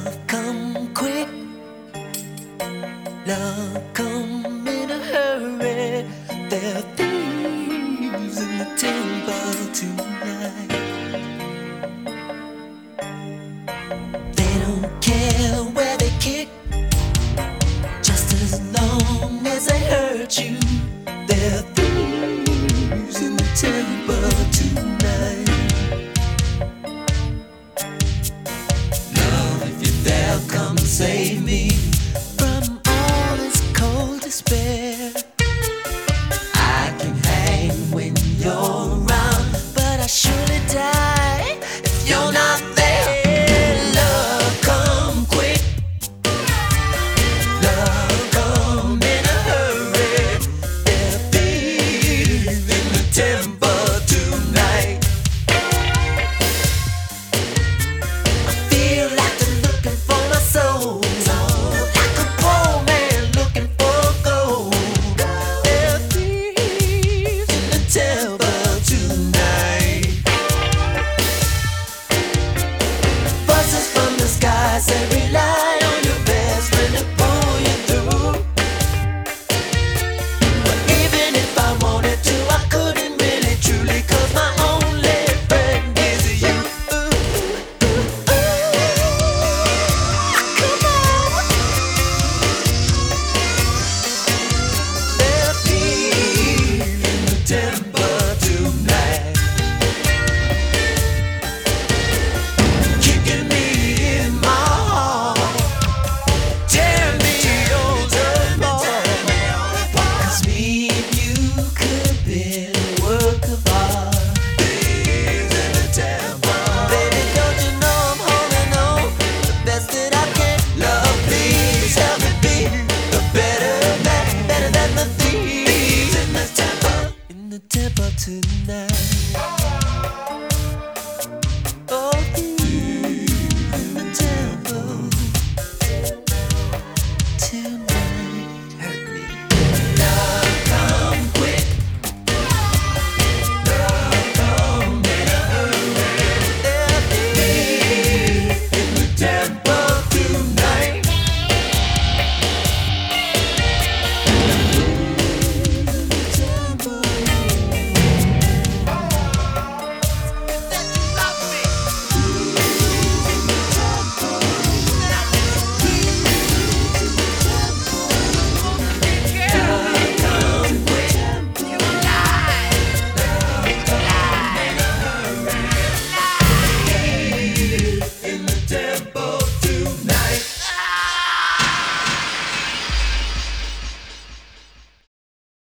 come quick, love come in a hurry. There are thieves in the temple tonight. They don't care where they kick, just as long as they hurt you. There are thieves in the temple tonight. Love, if you're there, come save me.